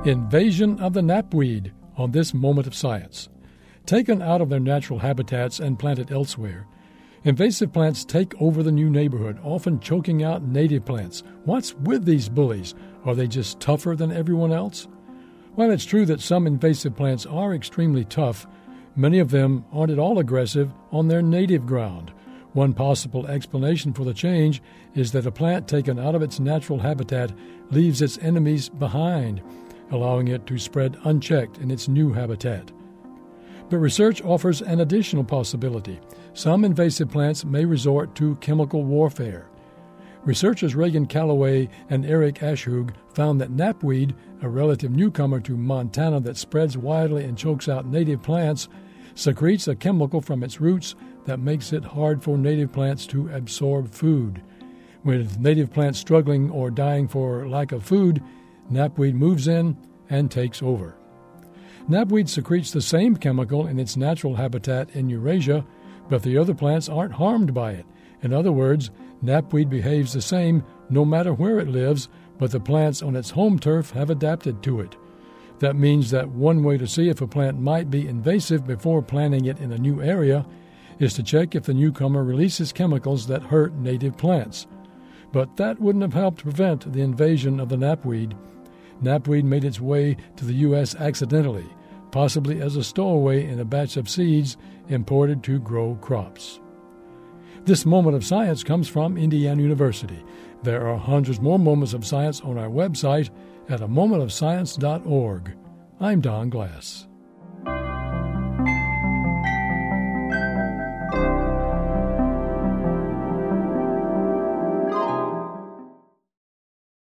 Invasion of the knapweed on this Moment of Science. Taken out of their natural habitats and planted elsewhere, invasive plants take over the new neighborhood, often choking out native plants. What's with these bullies? Are they just tougher than everyone else? While it's true that some invasive plants are extremely tough, many of them aren't at all aggressive on their native ground. One possible explanation for the change is that a plant taken out of its natural habitat leaves its enemies behind, allowing it to spread unchecked in its new habitat. But research offers an additional possibility. Some invasive plants may resort to chemical warfare. Researchers Reagan Calloway and Eric Ashug found that knapweed, a relative newcomer to Montana that spreads widely and chokes out native plants, secretes a chemical from its roots that makes it hard for native plants to absorb food. With native plants struggling or dying for lack of food, knapweed moves in and takes over. Knapweed secretes the same chemical in its natural habitat in Eurasia, but the other plants aren't harmed by it. In other words, knapweed behaves the same no matter where it lives, but the plants on its home turf have adapted to it. That means that one way to see if a plant might be invasive before planting it in a new area is to check if the newcomer releases chemicals that hurt native plants. But that wouldn't have helped prevent the invasion of the knapweed. Knapweed made its way to the U.S. accidentally, possibly as a stowaway in a batch of seeds imported to grow crops. This Moment of Science comes from Indiana University. There are hundreds more moments of science on our website at amomentofscience.org. I'm Don Glass.